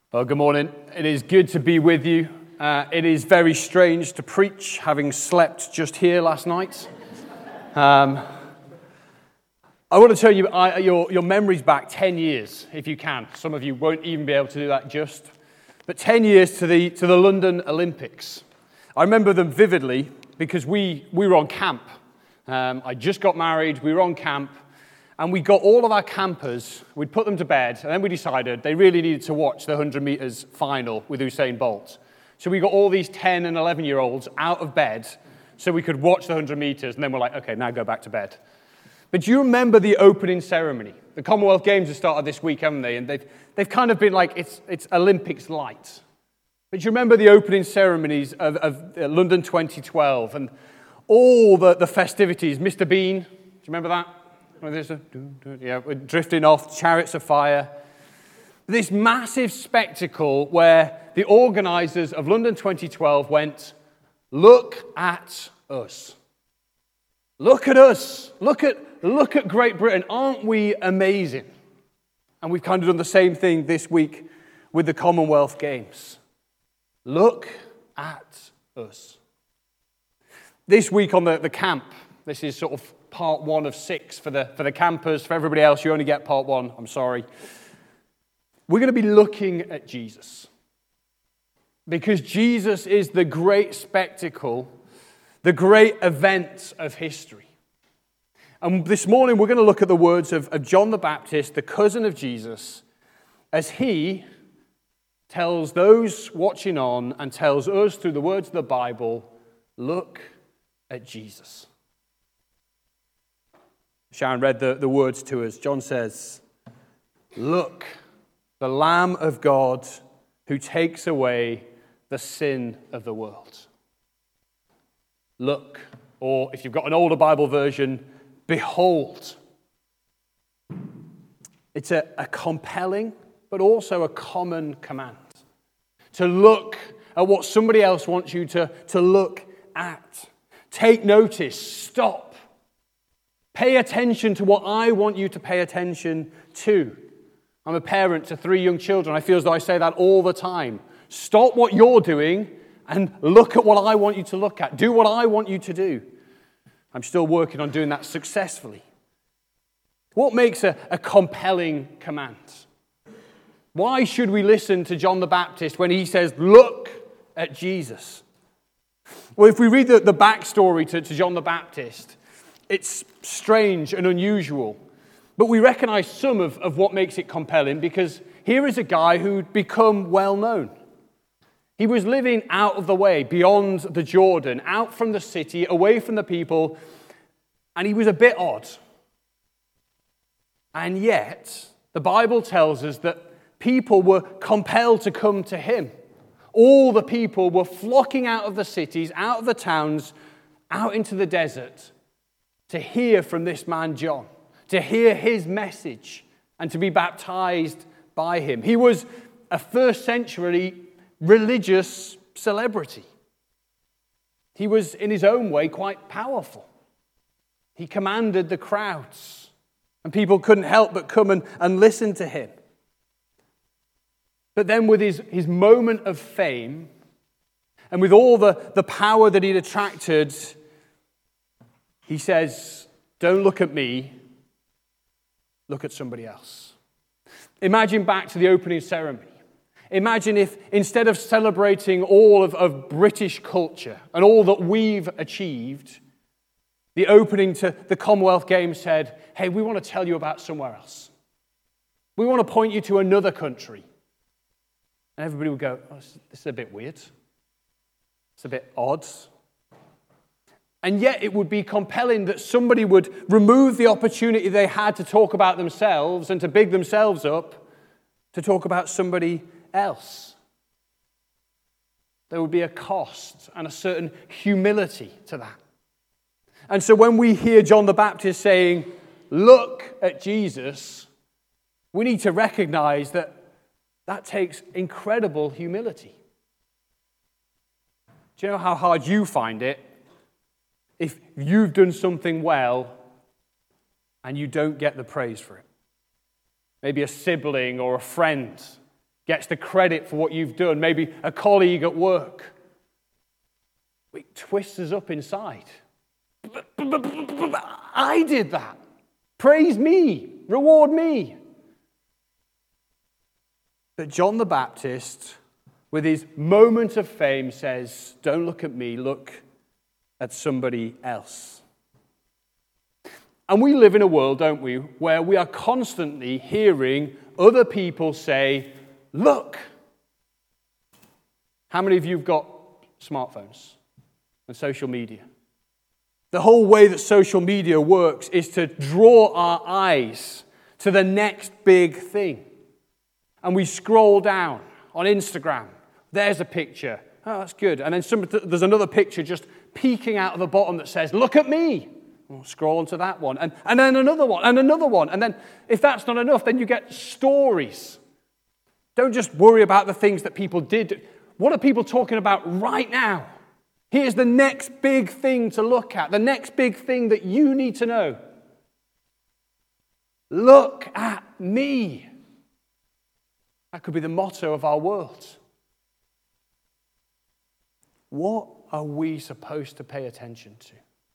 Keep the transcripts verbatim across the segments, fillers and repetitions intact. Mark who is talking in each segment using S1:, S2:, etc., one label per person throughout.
S1: Well, good morning. It is good to be with you. Uh, it is very strange to preach, having slept just here last night. Um, I want to tell you I, your, your memories back ten years, if you can. Some of you won't even be able to do that just. But ten years to the to the London Olympics. I remember them vividly because we, we were on camp. Um, I just got married, we were on camp. And we got all of our campers, we'd put them to bed, and then we decided they really needed to watch the one hundred meters final with Usain Bolt. So we got all these ten and eleven-year-olds out of bed so we could watch the one hundred meters, and then we're like, okay, now go back to bed. But do you remember the opening ceremony? The Commonwealth Games have started this week, haven't they? And they've, they've kind of been like, it's, it's Olympics light. But do you remember the opening ceremonies of, of London twenty twelve and all the, the festivities? Mister Bean, do you remember that? There's a, yeah, we're drifting off, chariots of fire. This massive spectacle where the organisers of London twenty twelve went, look at us. Look at us. Look at, look at Great Britain. Aren't we amazing? And we've kind of done the same thing this week with the Commonwealth Games. Look at us. This week on the, the camp, this is sort of part one of six for the, for the campers. For everybody else, you only get part one. I'm sorry. We're going to be looking at Jesus. Because Jesus is the great spectacle, the great event of history. And this morning, we're going to look at the words of, of John the Baptist, the cousin of Jesus, as he tells those watching on and tells us through the words of the Bible, look at Jesus. Sharon read the, the words to us. John says, look, the Lamb of God who takes away the sin of the world. Look, or if you've got an older Bible version, behold. It's a, a compelling, but also a common command. To look at what somebody else wants you to, to look at. Take notice, stop. Pay attention to what I want you to pay attention to. I'm a parent to three young children. I feel as though I say that all the time. Stop what you're doing and look at what I want you to look at. Do what I want you to do. I'm still working on doing that successfully. What makes a, a compelling command? Why should we listen to John the Baptist when he says, look at Jesus? Well, if we read the, the backstory to, to John the Baptist, it's strange and unusual, but we recognize some of, of what makes it compelling because here is a guy who'd become well known. He was living out of the way, beyond the Jordan, out from the city, away from the people, and he was a bit odd. And yet, the Bible tells us that people were compelled to come to him. All the people were flocking out of the cities, out of the towns, out into the desert, to hear from this man John, to hear his message, and to be baptized by him. He was a first century religious celebrity. He was, in his own way, quite powerful. He commanded the crowds, and people couldn't help but come and, and listen to him. But then with his, his moment of fame, and with all the, the power that he'd attracted, he says, don't look at me, look at somebody else. Imagine back to the opening ceremony. Imagine if instead of celebrating all of, of British culture and all that we've achieved, the opening to the Commonwealth Games said, hey, we want to tell you about somewhere else. We want to point you to another country. And everybody would go, oh, this is a bit weird. It's a bit odd. And yet it would be compelling that somebody would remove the opportunity they had to talk about themselves and to big themselves up to talk about somebody else. There would be a cost and a certain humility to that. And so when we hear John the Baptist saying, look at Jesus, we need to recognize that that takes incredible humility. Do you know how hard you find it if you've done something well and you don't get the praise for it? Maybe a sibling or a friend gets the credit for what you've done, maybe a colleague at work. It twists us up inside. I did that. Praise me. Reward me. But John the Baptist, with his moment of fame, says, don't look at me, look at somebody else. And we live in a world, don't we, where we are constantly hearing other people say, look. How many of you have got smartphones and social media? The whole way that social media works is to draw our eyes to the next big thing. And we scroll down on Instagram. There's a picture. Oh, that's good. And then some, there's another picture just peeking out of the bottom that says, look at me. We'll scroll onto that one. And, and then another one, and another one. And then if that's not enough, then you get stories. Don't just worry about the things that people did. What are people talking about right now? Here's the next big thing to look at, the next big thing that you need to know. Look at me. That could be the motto of our world. What are we supposed to pay attention to?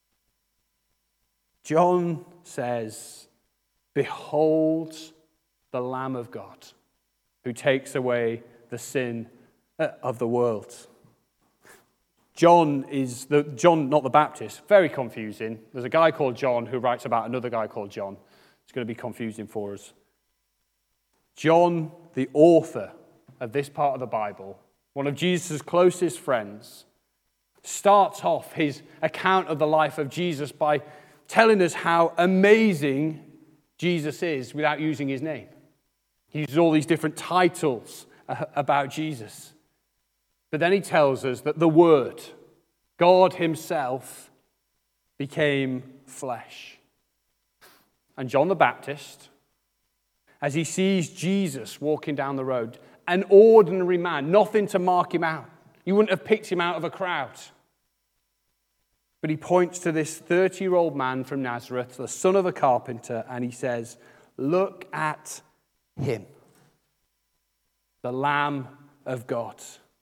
S1: John says, behold the Lamb of God who takes away the sin of the world. John is the John, not the Baptist. Very confusing. There's a guy called John who writes about another guy called John. It's going to be confusing for us. John, the author of this part of the Bible, one of Jesus' closest friends, starts off his account of the life of Jesus by telling us how amazing Jesus is without using his name. He uses all these different titles about Jesus. But then he tells us that the Word, God himself, became flesh. And John the Baptist, as he sees Jesus walking down the road, an ordinary man, nothing to mark him out. You wouldn't have picked him out of a crowd. But he points to this thirty-year-old man from Nazareth, the son of a carpenter, and he says, look at him, the Lamb of God.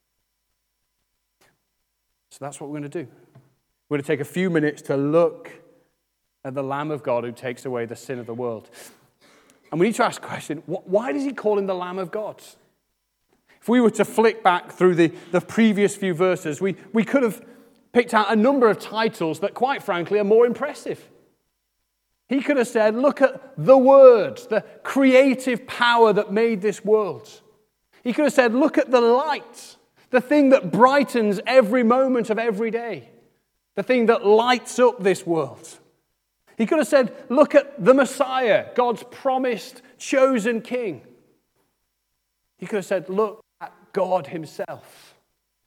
S1: So that's what we're going to do. We're going to take a few minutes to look at the Lamb of God who takes away the sin of the world. And we need to ask the question, why does he call him the Lamb of God? If we were to flick back through the, the previous few verses, we, we could have picked out a number of titles that, quite frankly, are more impressive. He could have said, look at the Word, the creative power that made this world. He could have said, look at the light, the thing that brightens every moment of every day, the thing that lights up this world. He could have said, look at the Messiah, God's promised, chosen king. He could have said, look at God himself.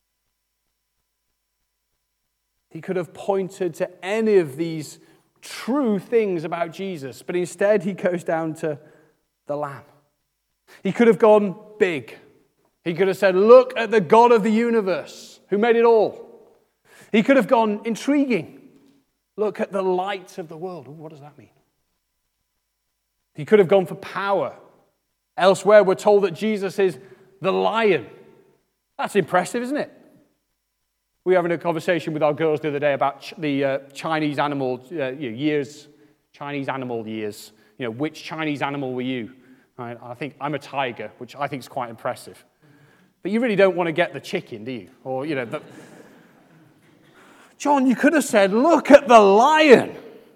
S1: He could have pointed to any of these true things about Jesus, but instead he goes down to the Lamb. He could have gone big. He could have said, look at the God of the universe who made it all. He could have gone intriguing. Look at the light of the world. Ooh, what does that mean? He could have gone for power. Elsewhere, we're told that Jesus is the lion. That's impressive, isn't it? We were having a conversation with our girls the other day about ch- the uh, Chinese animal uh, you know, years, Chinese animal years. You know, which Chinese animal were you? I, I think I'm a tiger, which I think is quite impressive. But you really don't want to get the chicken, do you? Or, you know, the... John, you could have said, look at the lion.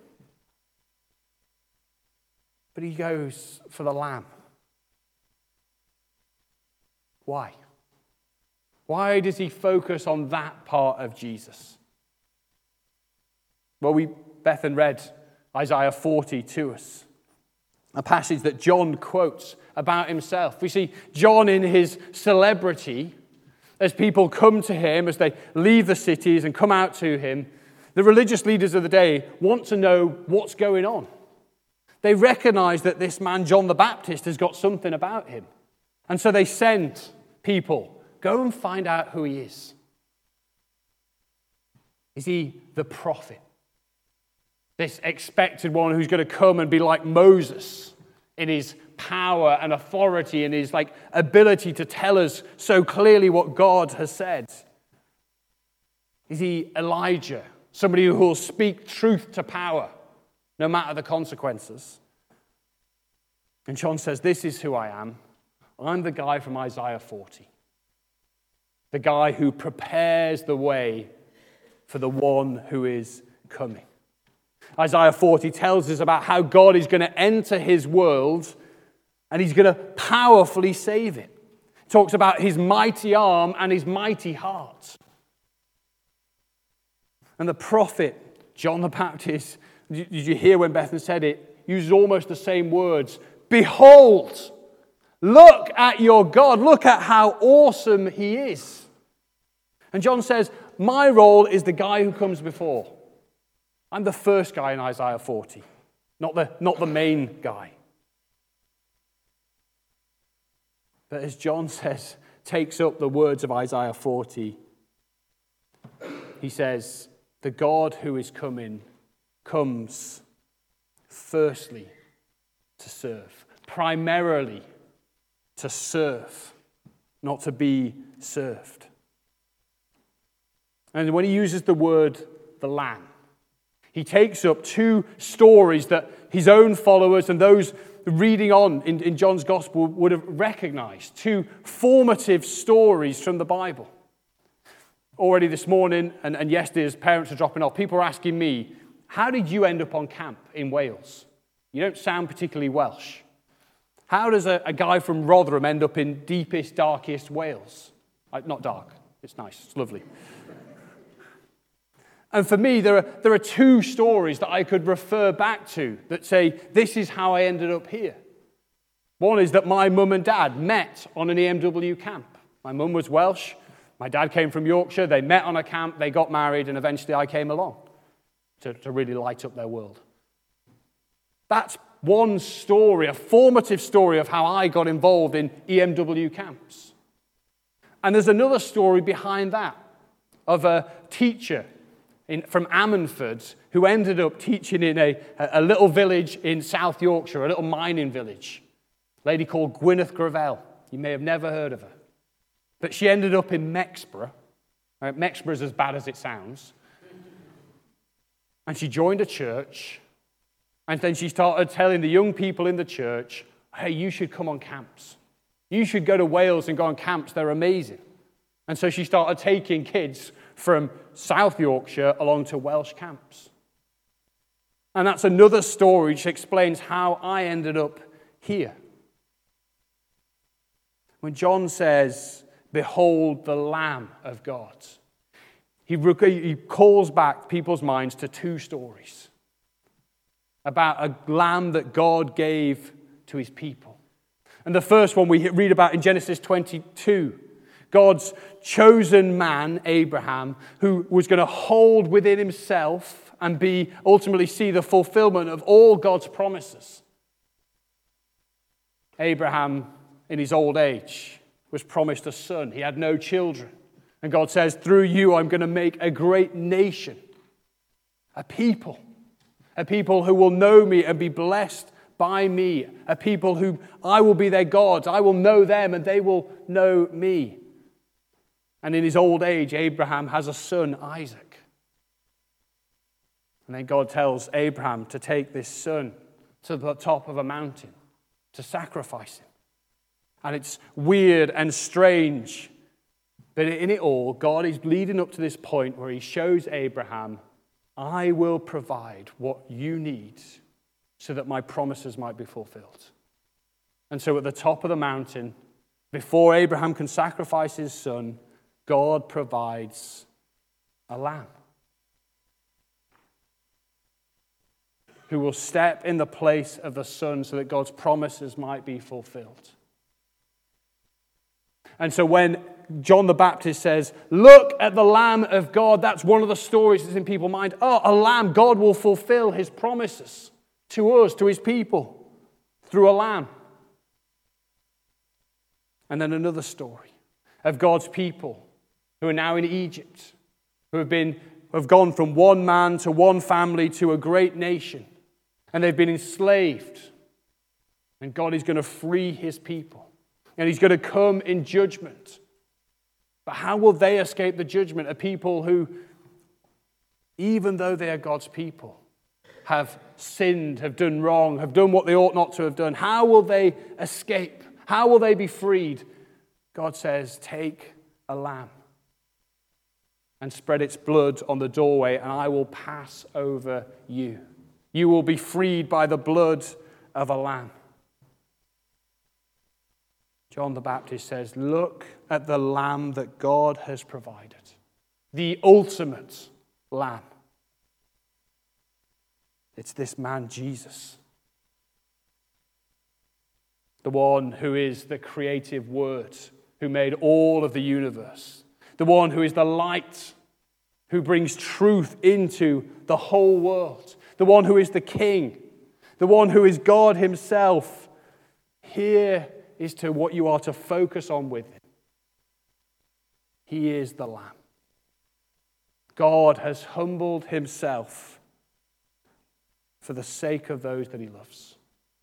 S1: But he goes for the lamb. Why? Why does he focus on that part of Jesus? Well, we, Bethan read Isaiah forty to us, a passage that John quotes about himself. We see John in his celebrity, as people come to him, as they leave the cities and come out to him, the religious leaders of the day want to know what's going on. They recognize that this man, John the Baptist, has got something about him. And so they send people, go and find out who he is. Is he the prophet? This expected one who's going to come and be like Moses in his power and authority and his like ability to tell us so clearly what God has said? Is he Elijah, somebody who will speak truth to power, no matter the consequences? And John says, this is who I am. I'm the guy from Isaiah forty. The guy who prepares the way for the one who is coming. Isaiah forty tells us about how God is going to enter his world and he's going to powerfully save it. It talks about his mighty arm and his mighty heart. And the prophet, John the Baptist, did you hear when Bethan said it? Uses almost the same words. Behold, look at your God. Look at how awesome he is. And John says, my role is the guy who comes before. I'm the first guy in Isaiah forty, not the, not the main guy. But as John says, takes up the words of Isaiah forty, he says, the God who is coming comes firstly to serve, primarily to serve, not to be served. And when he uses the word the Lamb, he takes up two stories that his own followers and those reading on in, in John's Gospel would have recognized. Two formative stories from the Bible. Already this morning and, and yesterday as parents are dropping off, people are asking me, how did you end up on camp in Wales? You don't sound particularly Welsh. How does a, a guy from Rotherham end up in deepest, darkest Wales? Uh, not dark. It's nice. It's lovely. And for me, there are, there are two stories that I could refer back to that say, this is how I ended up here. One is that my mum and dad met on an E M W camp. My mum was Welsh. My dad came from Yorkshire. They met on a camp. They got married. And eventually I came along to, to really light up their world. That's one story, a formative story of how I got involved in E M W camps. And there's another story behind that of a teacher In, from Ammanford, who ended up teaching in a, a little village in South Yorkshire, a little mining village. A lady called Gwyneth Gravel. You may have never heard of her. But she ended up in Mexborough. Right, Mexborough is as bad as it sounds. And she joined a church. And then she started telling the young people in the church, hey, you should come on camps. You should go to Wales and go on camps. They're amazing. And so she started taking kids from South Yorkshire along to Welsh camps. And that's another story which explains how I ended up here. When John says, behold the Lamb of God, he, he calls back people's minds to two stories about a lamb that God gave to his people. And the first one we read about in Genesis twenty-two. God's chosen man, Abraham, who was going to hold within himself and be ultimately see the fulfillment of all God's promises. Abraham, in his old age, was promised a son. He had no children. And God says, through you, I'm going to make a great nation, a people, a people who will know me and be blessed by me, a people who I will be their God. I will know them and they will know me. And in his old age, Abraham has a son, Isaac. And then God tells Abraham to take this son to the top of a mountain to sacrifice him. And it's weird and strange. But in it all, God is leading up to this point where he shows Abraham, I will provide what you need so that my promises might be fulfilled. And so at the top of the mountain, before Abraham can sacrifice his son, God provides a lamb who will step in the place of the son so that God's promises might be fulfilled. And so when John the Baptist says, look at the Lamb of God, that's one of the stories that's in people's mind. Oh, a lamb, God will fulfill his promises to us, to his people, through a lamb. And then another story of God's people who are now in Egypt, who have been have gone from one man to one family to a great nation, and they've been enslaved. And God is going to free his people. And he's going to come in judgment. But how will they escape the judgment? A people who, even though they are God's people, have sinned, have done wrong, have done what they ought not to have done. How will they escape? How will they be freed? God says, take a lamb and spread its blood on the doorway, and I will pass over you. You will be freed by the blood of a lamb. John the Baptist says, look at the lamb that God has provided. The ultimate lamb. It's this man, Jesus. The one who is the creative word, who made all of the universe. The one who is the light, who brings truth into the whole world. The one who is the king. The one who is God himself. Here is to what you are to focus on with him. He is the Lamb. God has humbled himself for the sake of those that he loves.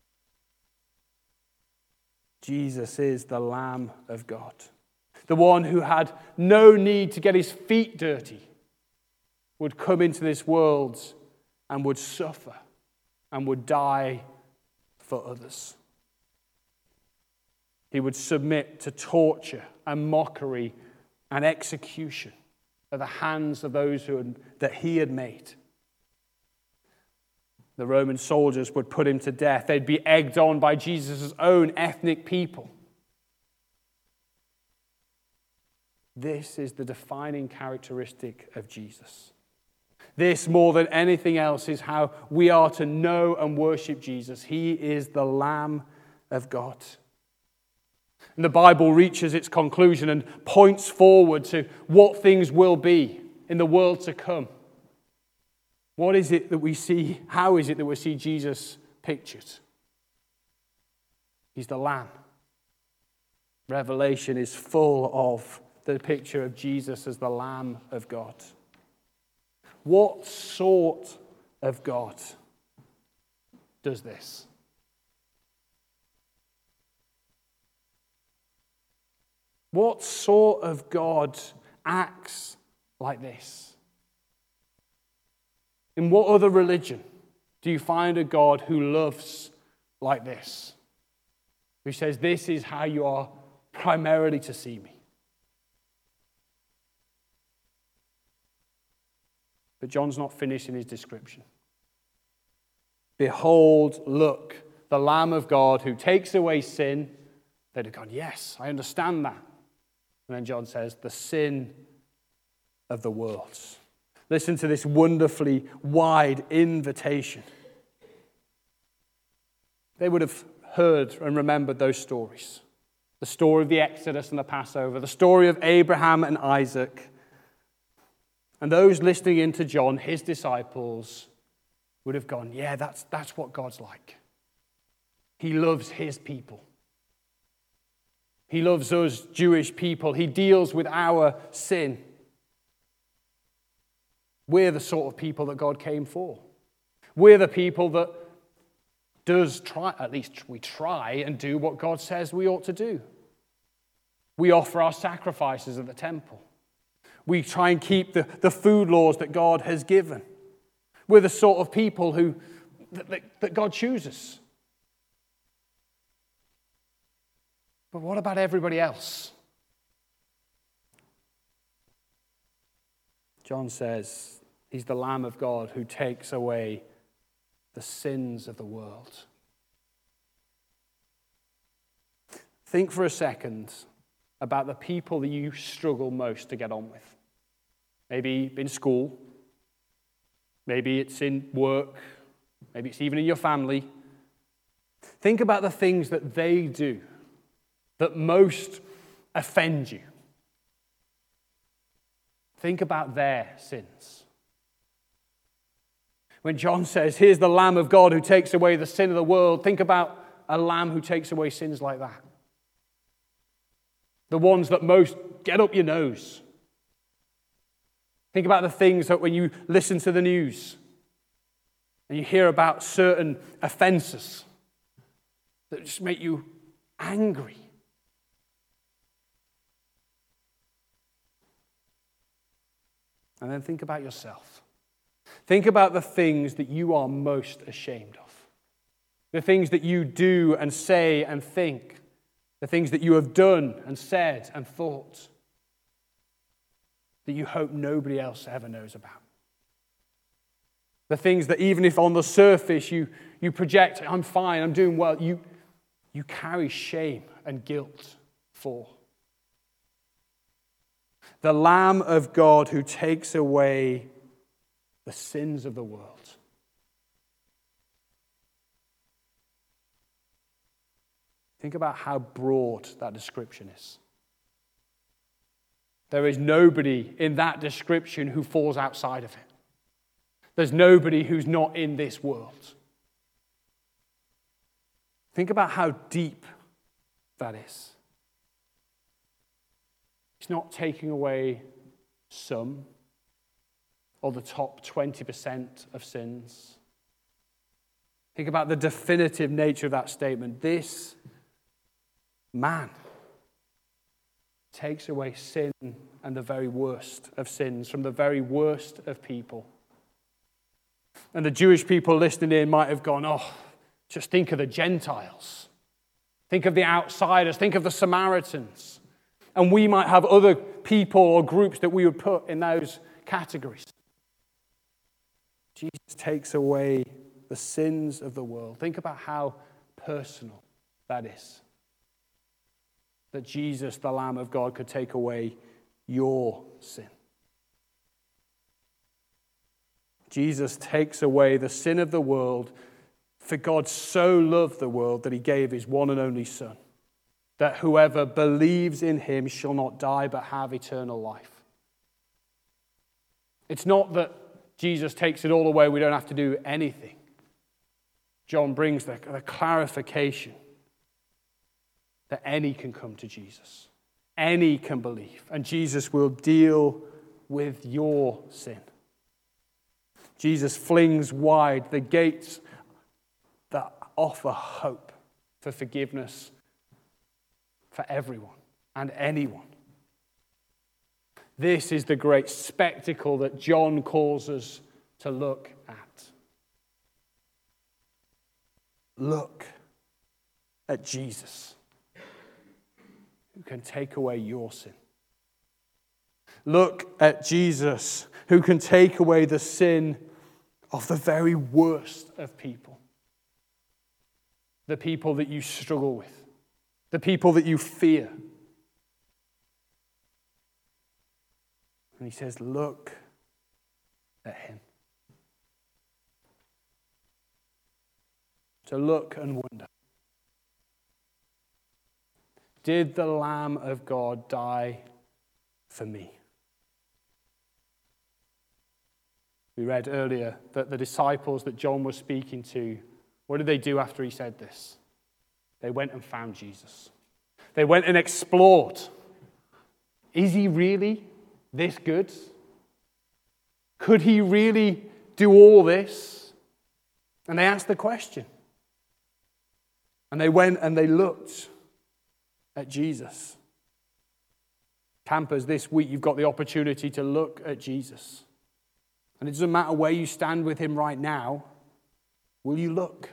S1: Jesus is the Lamb of God. The one who had no need to get his feet dirty would come into this world and would suffer and would die for others. He would submit to torture and mockery and execution at the hands of those who had, that he had made. The Roman soldiers would put him to death. They'd be egged on by Jesus' own ethnic people. This is the defining characteristic of Jesus. This, more than anything else, is how we are to know and worship Jesus. He is the Lamb of God. And the Bible reaches its conclusion and points forward to what things will be in the world to come. What is it that we see? How is it that we see Jesus pictured? He's the Lamb. Revelation is full of the picture of Jesus as the Lamb of God. What sort of God does this? What sort of God acts like this? In what other religion do you find a God who loves like this? Who says, this is how you are primarily to see me? But John's not finished in his description. Behold, look, the Lamb of God who takes away sin. They'd have gone, yes, I understand that. And then John says, the sin of the world. Listen to this wonderfully wide invitation. They would have heard and remembered those stories. The story of the Exodus and the Passover, the story of Abraham and Isaac. And those listening in to John, his disciples, would have gone, yeah, that's, that's what God's like. He loves his people. He loves us Jewish people. He deals with our sin. We're the sort of people that God came for. We're the people that does try, at least we try and do what God says we ought to do. We offer our sacrifices at the temple. We try and keep the, the food laws that God has given. We're the sort of people who that, that, that God chooses. But what about everybody else? John says he's the Lamb of God who takes away the sins of the world. Think for a second about the people that you struggle most to get on with. Maybe in school, maybe it's in work, maybe it's even in your family. Think about the things that they do that most offend you. Think about their sins. When John says, here's the Lamb of God who takes away the sin of the world, think about a lamb who takes away sins like that. The ones that most get up your nose. Think about the things that when you listen to the news and you hear about certain offenses, that just make you angry. And then think about yourself. Think about the things that you are most ashamed of. The things that you do and say and think. The things that you have done and said and thought that you hope nobody else ever knows about. The things that even if on the surface you, you project, I'm fine, I'm doing well, you, you carry shame and guilt for. The Lamb of God who takes away the sins of the world. Think about how broad that description is. There is nobody in that description who falls outside of it. There's nobody who's not in this world. Think about how deep that is. It's not taking away some or the top twenty percent of sins. Think about the definitive nature of that statement. This man takes away sin and the very worst of sins from the very worst of people. And the Jewish people listening in might have gone, oh, just think of the Gentiles. Think of the outsiders. Think of the Samaritans. And we might have other people or groups that we would put in those categories. Jesus takes away the sins of the world. Think about how personal that is. That Jesus, the Lamb of God, could take away your sin. Jesus takes away the sin of the world. For God so loved the world that he gave his one and only Son, that whoever believes in him shall not die but have eternal life. It's not that Jesus takes it all away, we don't have to do anything. John brings the, the clarification that any can come to Jesus. Any can believe. And Jesus will deal with your sin. Jesus flings wide the gates that offer hope for forgiveness for everyone and anyone. This is the great spectacle that John calls us to look at. Look at Jesus, who can take away your sin. Look at Jesus, who can take away the sin of the very worst of people. The people that you struggle with. The people that you fear. And he says, look at him. To look and wonder. Did the Lamb of God die for me? We read earlier that the disciples that John was speaking to, what did they do after he said this? They went and found Jesus. They went and explored. Is he really this good? Could he really do all this? And they asked the question. And they went and they looked at Jesus. Campers, this week you've got the opportunity to look at Jesus. And it doesn't matter where you stand with him right now. Will you look?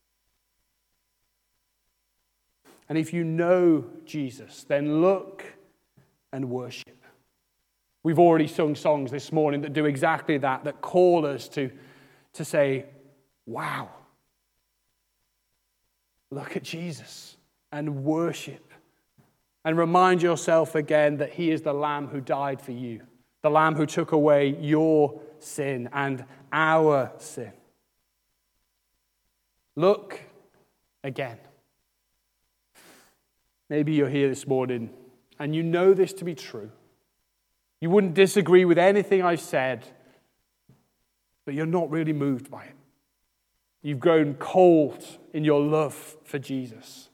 S1: And if you know Jesus, then look and worship. We've already sung songs this morning that do exactly that, that call us to, to say, wow. Look at Jesus and worship. And remind yourself again that he is the Lamb who died for you. The Lamb who took away your sin and our sin. Look again. Maybe you're here this morning and you know this to be true. You wouldn't disagree with anything I've said, but you're not really moved by it. You've grown cold in your love for Jesus.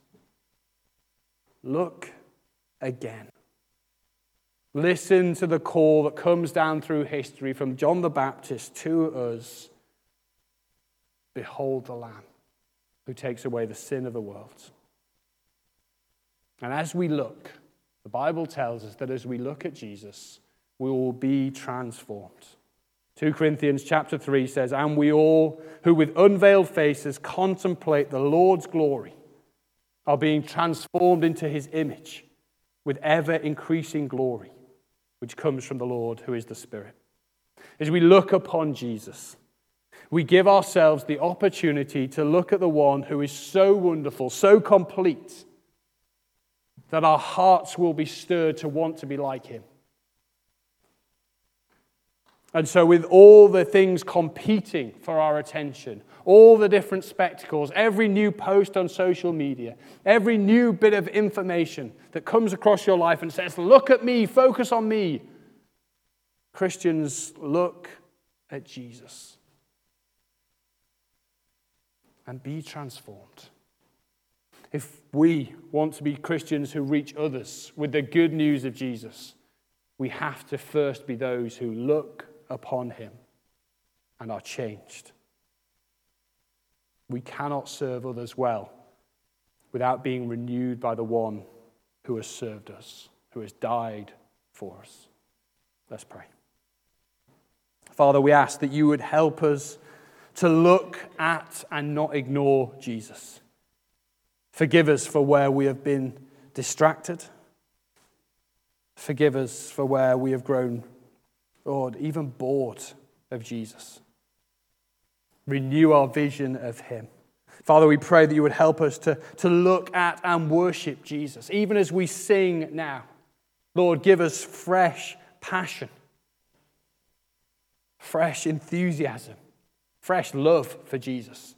S1: Look again. Listen to the call that comes down through history from John the Baptist to us. Behold the Lamb who takes away the sin of the world. And as we look, the Bible tells us that as we look at Jesus, we will be transformed. Second Corinthians chapter three says, and we all who with unveiled faces contemplate the Lord's glory are being transformed into his image with ever increasing glory, which comes from the Lord who is the Spirit. As we look upon Jesus, we give ourselves the opportunity to look at the one who is so wonderful, so complete, that our hearts will be stirred to want to be like him. And so with all the things competing for our attention, all the different spectacles, every new post on social media, every new bit of information that comes across your life and says, look at me, focus on me, Christians, look at Jesus and be transformed. If we want to be Christians who reach others with the good news of Jesus, we have to first be those who look upon him and are changed. We cannot serve others well without being renewed by the one who has served us, who has died for us. Let's pray. Father, we ask that you would help us to look at and not ignore Jesus. Forgive us for where we have been distracted. Forgive us for where we have grown, Lord, even bored of Jesus. Renew our vision of him. Father, we pray that you would help us to, to look at and worship Jesus, even as we sing now. Lord, give us fresh passion, fresh enthusiasm, fresh love for Jesus.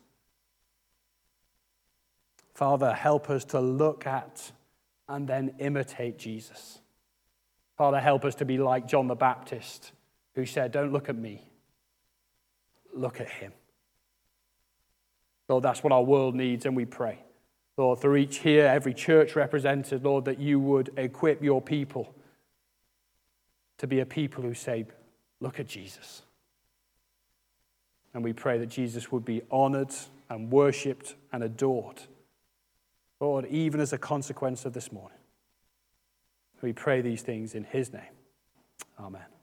S1: Father, help us to look at and then imitate Jesus. Father, help us to be like John the Baptist, who said, don't look at me, look at him. Lord, that's what our world needs, and we pray. Lord, through each here, every church represented, Lord, that you would equip your people to be a people who say, look at Jesus. And we pray that Jesus would be honored and worshipped and adored, Lord, even as a consequence of this morning. We pray these things in his name. Amen.